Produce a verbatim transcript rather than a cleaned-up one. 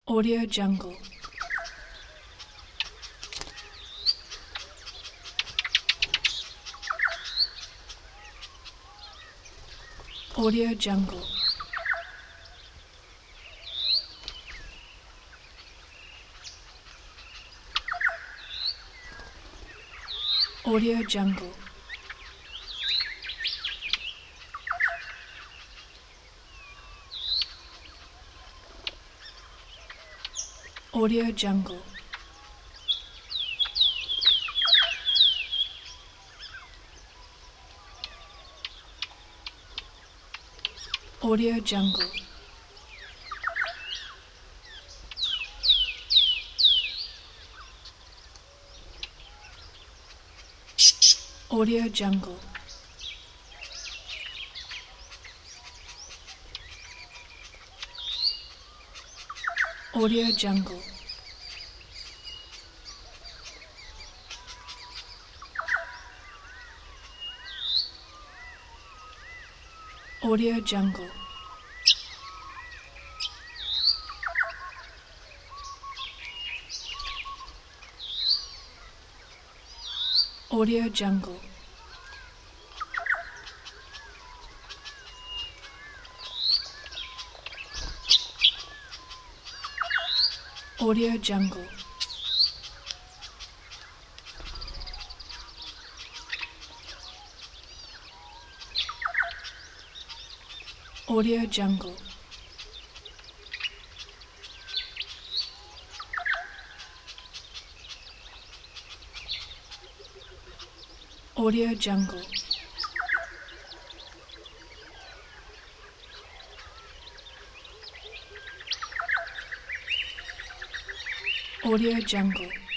Audio Jungle. Audio Jungle. Audio Jungle. Audio Jungle. Audio Jungle. Audio Jungle. Audio Jungle. Audio Jungle. Audio Jungle. Audio Jungle. Audio Jungle. Audio Jungle. Audio Jungle.